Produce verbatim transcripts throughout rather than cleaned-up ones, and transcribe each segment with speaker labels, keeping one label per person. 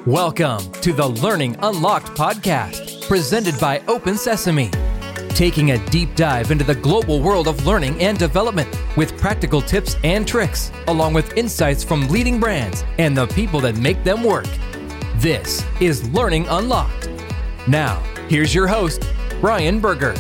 Speaker 1: Welcome to the Learning Unlocked podcast, presented by Open Sesame. Taking a deep dive into the global world of learning and development with practical tips and tricks, along with insights from leading brands and the people that make them work. This is Learning Unlocked. Now, here's your host, Brian Berger.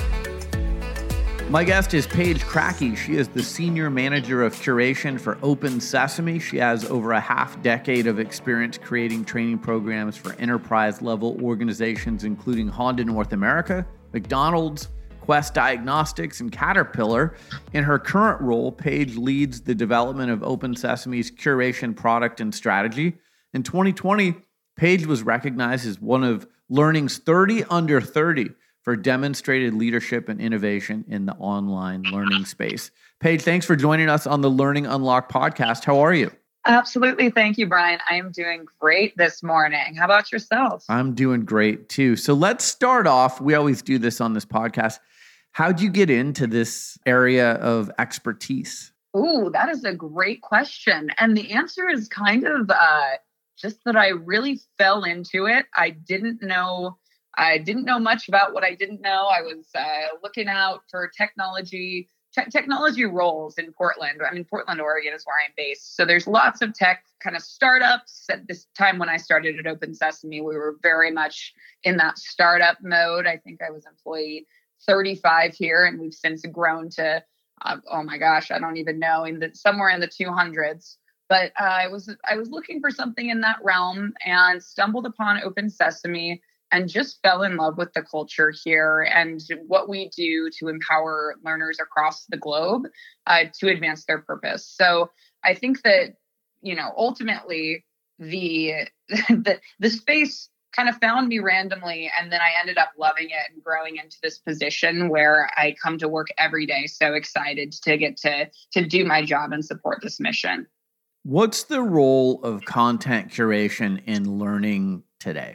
Speaker 2: My guest is Paige Crackey. She is the Senior Manager of Curation for Open Sesame. She has over a half decade of experience creating training programs for enterprise-level organizations, including Honda North America, McDonald's, Quest Diagnostics, and Caterpillar. In her current role, Paige leads the development of Open Sesame's curation product and strategy. In twenty twenty, Paige was recognized as one of Learning's thirty under thirty for demonstrated leadership and innovation in the online learning space. Paige, thanks for joining us on the Learning Unlocked podcast. How are you?
Speaker 3: Absolutely. Thank you, Brian. I am doing great this morning. How about yourself?
Speaker 2: I'm doing great too. So let's start off. We always do this on this podcast. How'd you get into this area of expertise?
Speaker 3: Ooh, that is a great question. And the answer is kind of uh, just that I really fell into it. I didn't know I didn't know much about what I didn't know. I was uh, looking out for technology, te- technology roles in Portland. I mean, Portland, Oregon is where I'm based. So there's lots of tech kind of startups. At this time when I started at Open Sesame, we were very much in that startup mode. I think I was employee thirty-five here, and we've since grown to, uh, oh my gosh, I don't even know, in the somewhere in the two hundreds. But uh, I was I was looking for something in that realm and stumbled upon Open Sesame, and just fell in love with the culture here and what we do to empower learners across the globe uh, to advance their purpose. So I think that, you know, ultimately the, the the space kind of found me randomly, and then I ended up loving it and growing into this position where I come to work every day so excited to get to to do my job and support this mission.
Speaker 2: What's the role of content curation in learning today?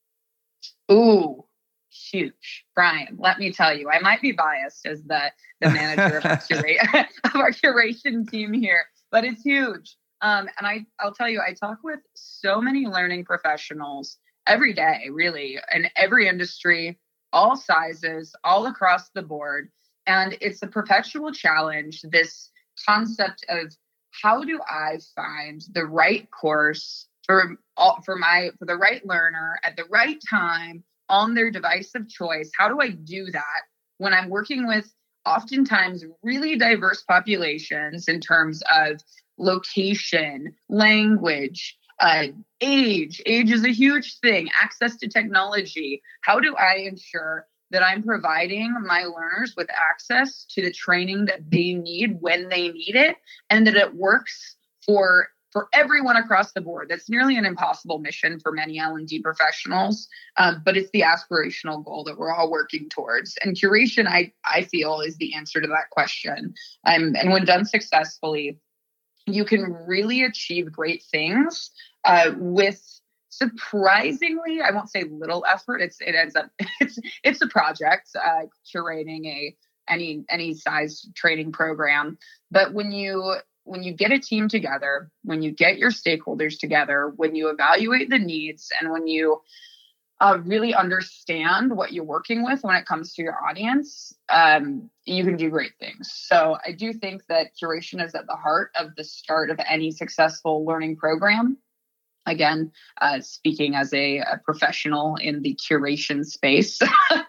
Speaker 3: Ooh, huge. Brian, let me tell you, I might be biased as the, the manager of, our cura- of our curation team here, but it's huge. Um, and I, I'll tell you, I talk with so many learning professionals every day, really, in every industry, all sizes, all across the board. And it's a perpetual challenge, this concept of how do I find the right course for all, for my for the right learner at the right time on their device of choice. How do I do that when I'm working with oftentimes really diverse populations in terms of location, language, uh, age? Age is a huge thing. Access to technology. How do I ensure that I'm providing my learners with access to the training that they need when they need it, and that it works for for everyone across the board? That's nearly an impossible mission for many L and D professionals, um, but it's the aspirational goal that we're all working towards. And curation, I, I feel, is the answer to that question. Um, and when done successfully, you can really achieve great things uh, with surprisingly, I won't say little effort. It's it ends up it's it's a project, uh, curating a any any size training program. But when you when you get a team together, when you get your stakeholders together, when you evaluate the needs, and when you uh, really understand what you're working with when it comes to your audience, um, you can do great things. So I do think that curation is at the heart of the start of any successful learning program. Again, uh, speaking as a, a professional in the curation space,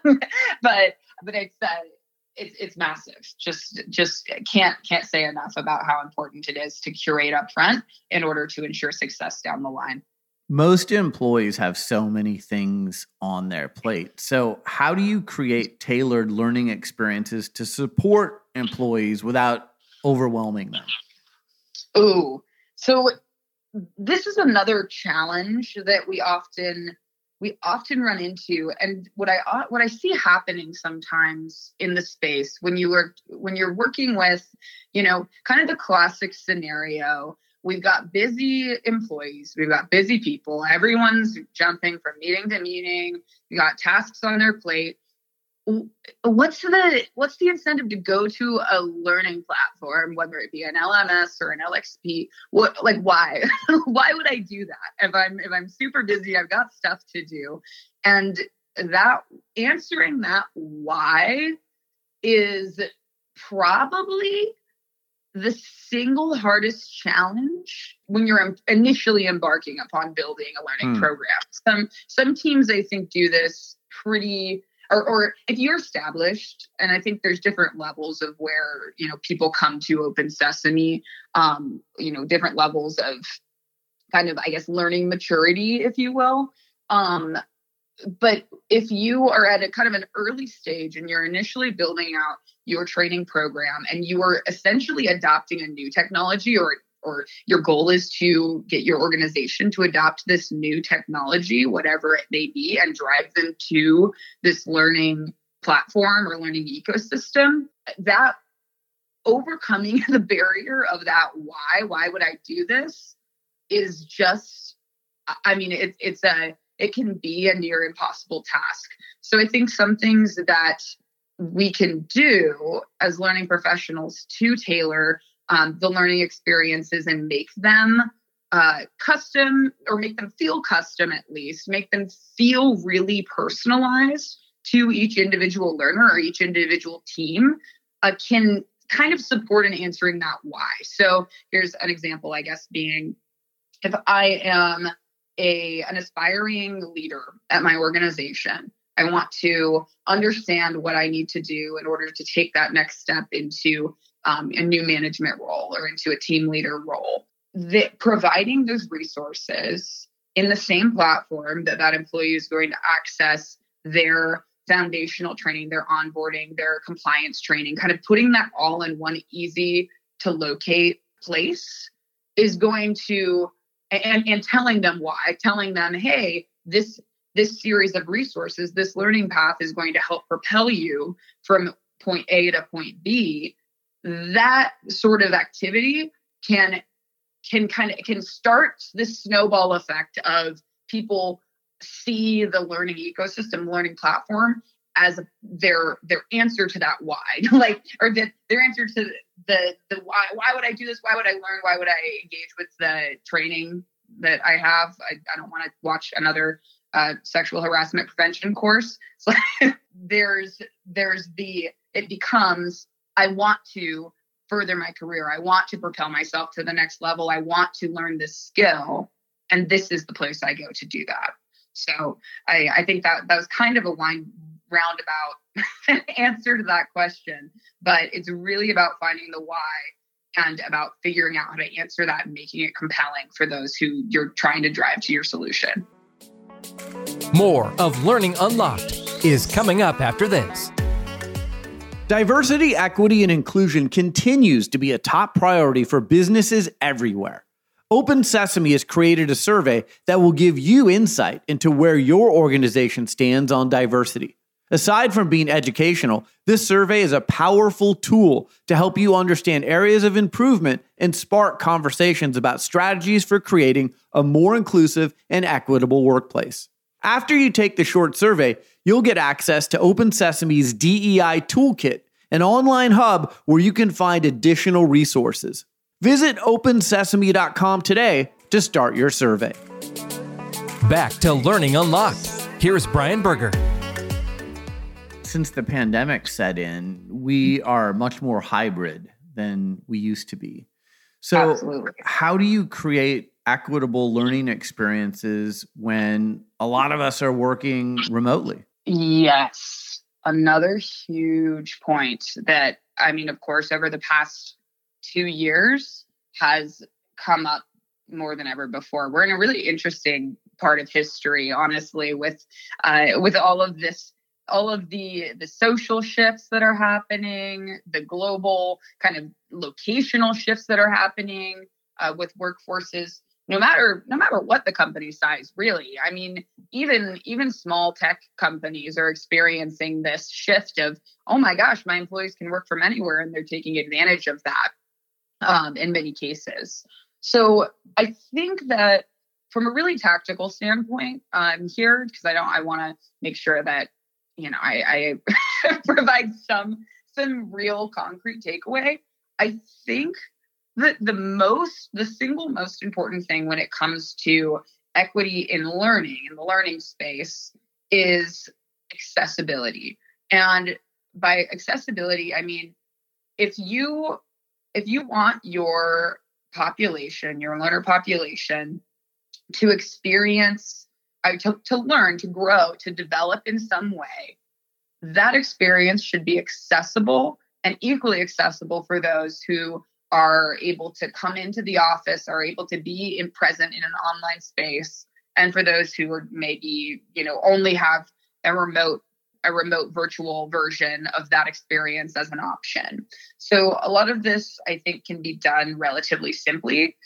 Speaker 3: but but it's uh, It's it's massive. Just just can't can't say enough about how important it is to curate up front in order to ensure success down the line.
Speaker 2: Most employees have so many things on their plate. So how do you create tailored learning experiences to support employees without overwhelming them?
Speaker 3: Ooh, so this is another challenge that we often we often run into, and what I what I see happening sometimes in the space when you are when you're working with, you know, kind of the classic scenario. We've got busy employees, we've got busy people, everyone's jumping from meeting to meeting, we got tasks on their plate. what's the what's the incentive to go to a learning platform, whether it be an L M S or an L X P? What, like, why? Why would I do that if I'm if I'm super busy? I've got stuff to do, and that answering that why is probably the single hardest challenge when you're initially embarking upon building a learning mm. program. Some some teams, I think, do this pretty, or, or if you're established, and I think there's different levels of where, you know, people come to Open Sesame, um, you know, different levels of kind of, I guess, learning maturity, if you will. Um, but if you are at a kind of an early stage and you're initially building out your training program and you are essentially adopting a new technology, or or your goal is to get your organization to adopt this new technology, whatever it may be, and drive them to this learning platform or learning ecosystem, that overcoming the barrier of that why, why would I do this, is just, I mean, it, it's a, it can be a near impossible task. So I think some things that we can do as learning professionals to tailor um, the learning experiences and make them uh, custom, or make them feel custom, at least, make them feel really personalized to each individual learner or each individual team, uh, can kind of support in answering that why. So here's an example, I guess, being if I am a an aspiring leader at my organization, I want to understand what I need to do in order to take that next step into um, a new management role or into a team leader role. The, providing those resources in the same platform that that employee is going to access their foundational training, their onboarding, their compliance training, kind of putting that all in one easy to locate place is going to, and, and telling them why, telling them, hey, this this series of resources, this learning path is going to help propel you from point A to point B. That sort of activity can can kind of can start this snowball effect of people see the learning ecosystem, learning platform as their their answer to that why, like, or the, their answer to the the why. Why would I do this? Why would I learn? Why would I engage with the training that I have? I, I don't want to watch another uh, sexual harassment prevention course. So there's there's the it becomes I want to further my career. I want to propel myself to the next level. I want to learn this skill, and this is the place I go to do that. So I, I think that that was kind of a line roundabout answer to that question, but it's really about finding the why and about figuring out how to answer that and making it compelling for those who you're trying to drive to your solution.
Speaker 1: More of Learning Unlocked is coming up after this.
Speaker 2: Diversity, equity, and inclusion continues to be a top priority for businesses everywhere. Open Sesame has created a survey that will give you insight into where your organization stands on diversity. Aside from being educational, this survey is a powerful tool to help you understand areas of improvement and spark conversations about strategies for creating a more inclusive and equitable workplace. After you take the short survey, you'll get access to Open Sesame's D E I Toolkit, an online hub where you can find additional resources. Visit open sesame dot com today to start your survey.
Speaker 1: Back to Learning Unlocked. Here's Brian Berger.
Speaker 2: Since the pandemic set in, we are much more hybrid than we used to be. So
Speaker 3: Absolutely.
Speaker 2: How do you create equitable learning experiences when a lot of us are working remotely?
Speaker 3: Yes. Another huge point that, I mean, of course, over the past two years has come up more than ever before. We're in a really interesting part of history, honestly, with uh, with all of this, all of the the social shifts that are happening, the global kind of locational shifts that are happening uh, with workforces. No matter no matter what the company size, really. I mean, even even small tech companies are experiencing this shift of, oh my gosh, my employees can work from anywhere, and they're taking advantage of that. Um, in many cases. So I think that from a really tactical standpoint, I'm here because I don't, I want to make sure that, you know, I, provide some some real concrete takeaway. I think that the most, the single most important thing when it comes to equity in learning, in the learning space, is accessibility. And by accessibility, I mean, if you if you want your population, your learner population, to experience, uh, to, to learn, to grow, to develop in some way, that experience should be accessible and equally accessible for those who are able to come into the office, are able to be in present in an online space, and for those who are maybe, you know, only have a remote a remote virtual version of that experience as an option. So a lot of this, I think, can be done relatively simply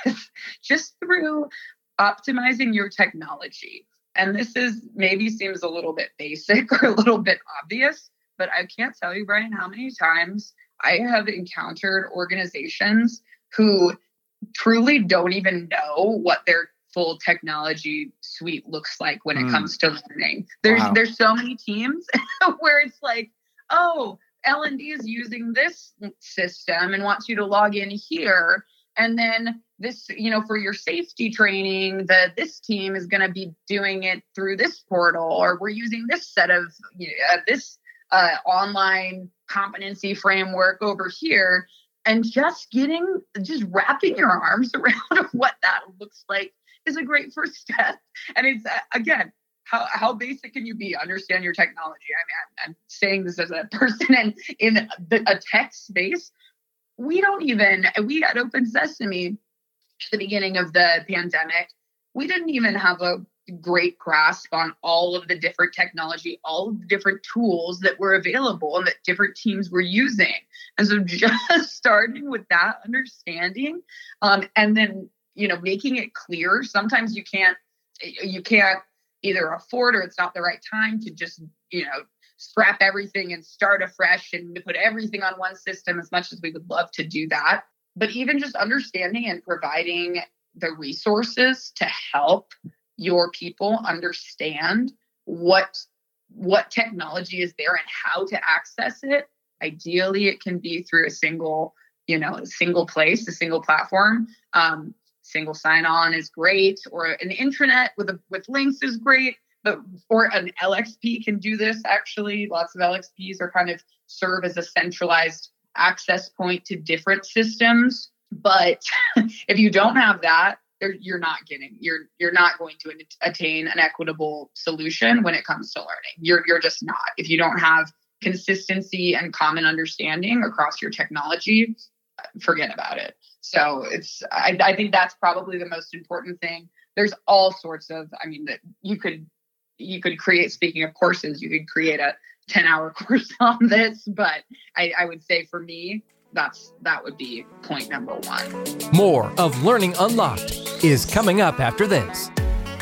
Speaker 3: just through optimizing your technology. And this is maybe seems a little bit basic or a little bit obvious, but I can't tell you, Brian, how many times I have encountered organizations who truly don't even know what their full technology suite looks like when it mm. comes to learning. There's wow. there's so many teams where it's like, oh, L and D is using this system and wants you to log in here. And then this, you know, for your safety training, the this team is going to be doing it through this portal, or we're using this set of you know, uh, this uh, online competency framework over here. And just getting, just wrapping your arms around what that looks like is a great first step. And it's, uh, again, how, how basic can you be? Understand your technology. I mean, I'm, I'm saying this as a person in, in the, a tech space. We don't even, we at Open Sesame, at the beginning of the pandemic, we didn't even have a great grasp on all of the different technology, all of the different tools that were available and that different teams were using. And so just starting with that understanding, um, and then, you know, making it clear. Sometimes you can't, you can't either afford or it's not the right time to just, you know, scrap everything and start afresh and put everything on one system, as much as we would love to do that. But even just understanding and providing the resources to help your people understand what what technology is there and how to access it. Ideally, it can be through a single, you know, a single place, a single platform. Um, single sign-on is great, or an intranet with a, with links is great. But or an L X P can do this. Actually, lots of L X Ps are kind of serve as a centralized access point to different systems. But if you don't have that, you're not getting, you're you're not going to attain an equitable solution when it comes to learning. You're you're just not. If you don't have consistency and common understanding across your technology, forget about it. So it's, I, I think that's probably the most important thing. There's all sorts of, I mean, that you could you could create. Speaking of courses, you could create a ten hour course on this, but I, I would say for me, that's that would be point number one.
Speaker 1: More of Learning Unlocked is coming up after this.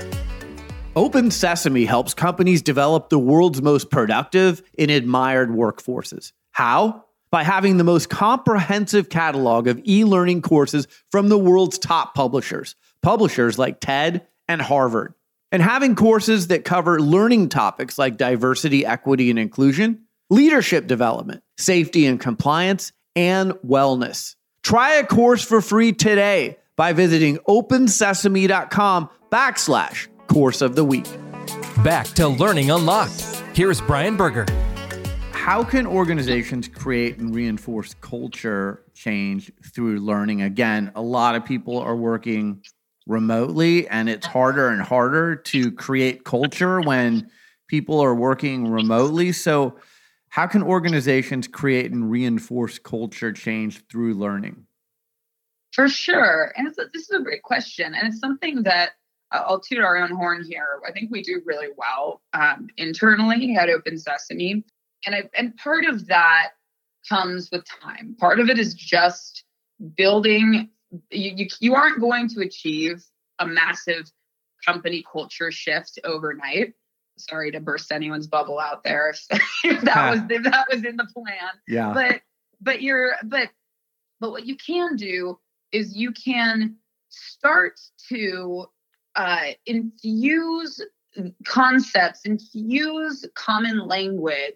Speaker 2: Open Sesame helps companies develop the world's most productive and admired workforces. How? By having the most comprehensive catalog of e-learning courses from the world's top publishers, publishers like TED and Harvard, and having courses that cover learning topics like diversity, equity, and inclusion, leadership development, safety and compliance, and wellness. Try a course for free today by visiting opensesame.com backslash course of the week.
Speaker 1: Back to Learning Unlocked. Here's Brian Berger.
Speaker 2: How can organizations create and reinforce culture change through learning? Again, a lot of people are working remotely, and it's harder and harder to create culture when people are working remotely. So how can organizations create and reinforce culture change through learning?
Speaker 3: For sure. And it's a, this is a great question. And it's something that uh, I'll toot our own horn here. I think we do really well um, internally at Open Sesame. And, I, and part of that comes with time. Part of it is just building. You, you, you aren't going to achieve a massive company culture shift overnight. Sorry to burst anyone's bubble out there if, if that was if that was in the plan.
Speaker 2: Yeah.
Speaker 3: But but you're but but what you can do is you can start to uh, infuse concepts, infuse common language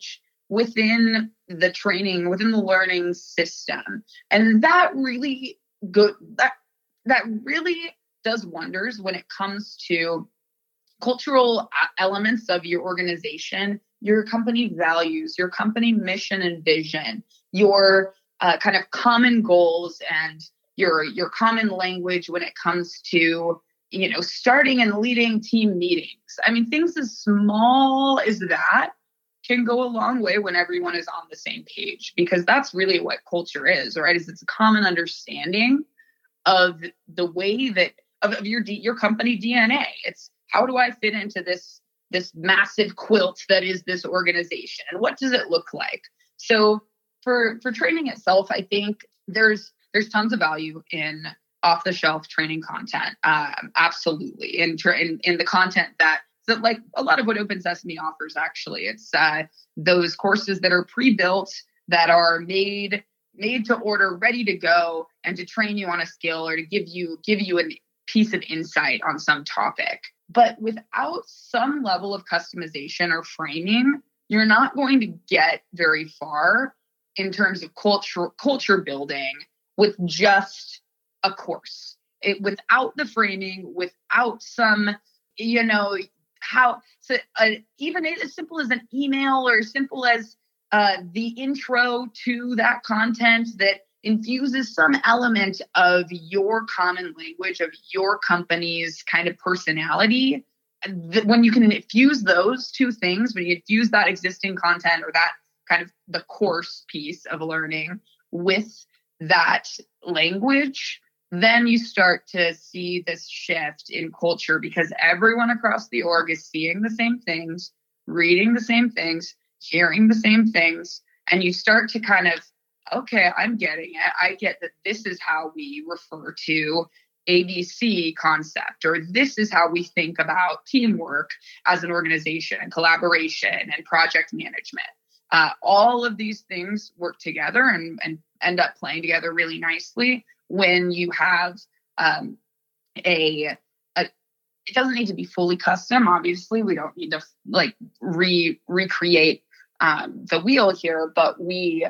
Speaker 3: within the training, within the learning system. And that really good, that, that really does wonders when it comes to cultural elements of your organization, your company values, your company mission and vision, your uh, kind of common goals, and your your common language when it comes to, you know, starting and leading team meetings. I mean, things as small as that can go a long way when everyone is on the same page, because that's really what culture is, right? Is it's a common understanding of the way that of, of your your company D N A. It's how do I fit into this this massive quilt that is this organization, and what does it look like? So for for training itself, I think there's there's tons of value in off the shelf training content. Um, absolutely, in, in in the content that so like a lot of what Open Sesame offers. Actually, it's uh, those courses that are pre-built, that are made made to order, ready to go, and to train you on a skill or to give you give you a piece of insight on some topic. But without some level of customization or framing, you're not going to get very far in terms of culture culture building with just a course. It, without the framing, without some, you know, how so uh, even as simple as an email or as simple as uh, the intro to that content that infuses some element of your common language, of your company's kind of personality. When you can infuse those two things, when you infuse that existing content or that kind of the course piece of learning with that language, then you start to see this shift in culture, because everyone across the org is seeing the same things, reading the same things, hearing the same things, and you start to kind of, okay, I'm getting it. I get that this is how we refer to A B C concept, or this is how we think about teamwork as an organization and collaboration and project management. Uh, all of these things work together and, and end up playing together really nicely when you have um, a, a, it doesn't need to be fully custom. Obviously, we don't need to like re recreate um, the wheel here, but we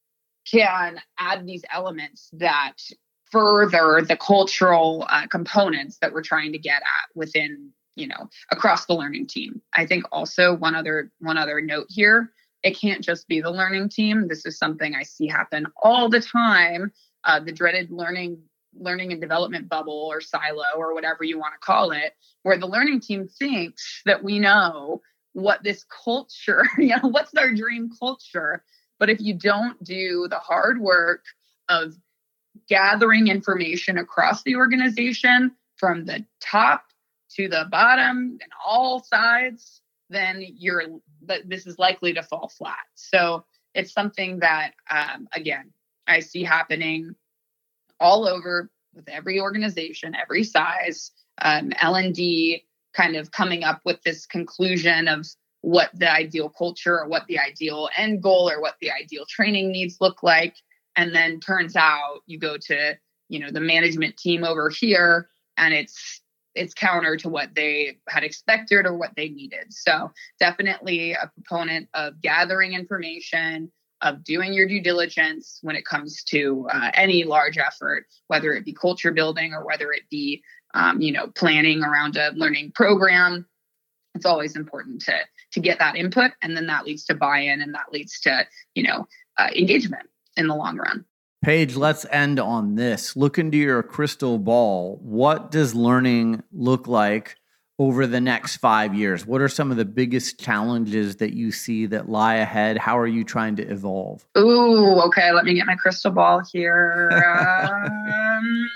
Speaker 3: can add these elements that further the cultural uh, components that we're trying to get at within, you know, across the learning team. I think also one other one other note here, it can't just be the learning team. This is something I see happen all the time. Uh, the dreaded learning learning and development bubble or silo or whatever you want to call it, where the learning team thinks that we know what this culture, you know, what's our dream culture. But if you don't do the hard work of gathering information across the organization from the top to the bottom and all sides, then you're this is likely to fall flat. So it's something that, um, again, I see happening all over with every organization, every size. Um, L and D kind of coming up with this conclusion of what the ideal culture or what the ideal end goal or what the ideal training needs look like. And then turns out you go to, you know, the management team over here, and it's it's counter to what they had expected or what they needed. So definitely a proponent of gathering information, of doing your due diligence when it comes to uh, any large effort, whether it be culture building or whether it be, um, you know, planning around a learning program. It's always important to to get that input, and then that leads to buy-in, and that leads to, you know, uh, engagement in the long run.
Speaker 2: Paige, let's end on this. Look into your crystal ball. What does learning look like over the next five years? What are some of the biggest challenges that you see that lie ahead? How are you trying to evolve?
Speaker 3: Ooh, okay. Let me get my crystal ball here. um,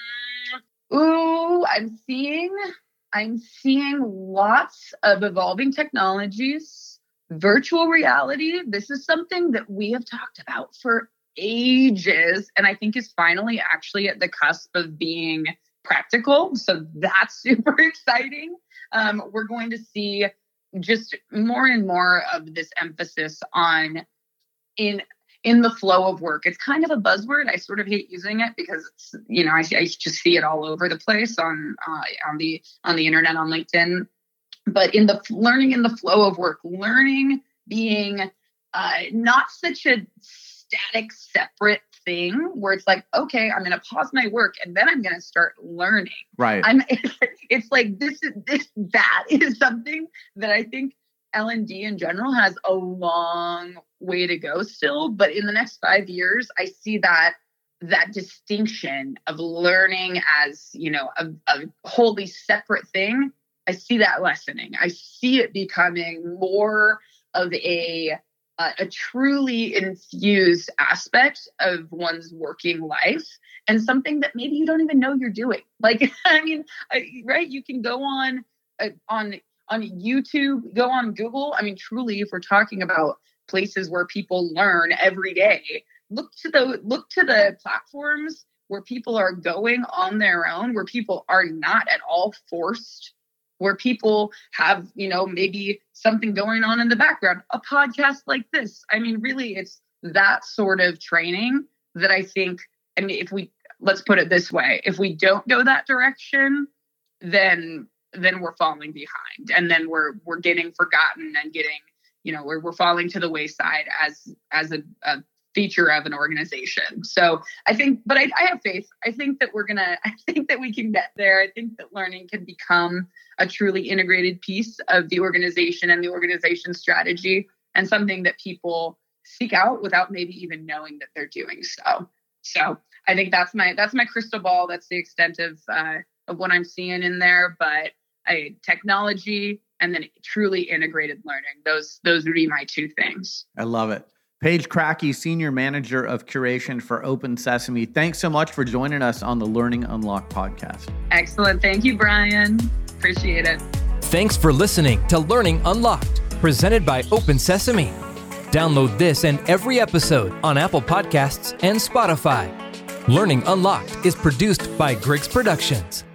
Speaker 3: ooh, I'm seeing, I'm seeing lots of evolving technologies, virtual reality. This is something that we have talked about for ages, and I think is finally actually at the cusp of being practical. So that's super exciting. Um, we're going to see just more and more of this emphasis on in in the flow of work. It's kind of a buzzword. I sort of hate using it because it's, you know, I, I just see it all over the place on uh, on the on the internet, on LinkedIn. But in the learning in the flow of work, learning being uh, not such a static, separate thing where it's like, okay, I'm going to pause my work and then I'm going to start learning.
Speaker 2: Right.
Speaker 3: I'm. It's, it's like this is this that is something that I think L and D in general has a long way to go still. But in the next five years, I see that that distinction of learning as, you know, a, a wholly separate thing. I see that lessening. I see it becoming more of a Uh, a truly infused aspect of one's working life and something that maybe you don't even know you're doing. Like, I mean, I, right. You can go on, uh, on, on YouTube, go on Google. I mean, truly, if we're talking about places where people learn every day, look to the, look to the platforms where people are going on their own, where people are not at all forced, where people have, you know, maybe something going on in the background, a podcast like this. I mean, really, it's that sort of training that I think, I mean, if we, let's put it this way, if we don't go that direction, then, then we're falling behind, and then we're, we're getting forgotten and getting, you know, we're, we're falling to the wayside as, as a, a feature of an organization. So I think, but I, I have faith. I think that we're going to, I think that we can get there. I think that learning can become a truly integrated piece of the organization and the organization strategy, and something that people seek out without maybe even knowing that they're doing so. So I think that's my, that's my crystal ball. That's the extent of, uh, of what I'm seeing in there, but I, technology and then truly integrated learning. Those, those would be my two things.
Speaker 2: I love it. Paige Crackey, Senior Manager of Curation for Open Sesame. Thanks so much for joining us on the Learning Unlocked podcast.
Speaker 3: Excellent. Thank you, Brian. Appreciate it.
Speaker 1: Thanks for listening to Learning Unlocked, presented by Open Sesame. Download this and every episode on Apple Podcasts and Spotify. Learning Unlocked is produced by Griggs Productions.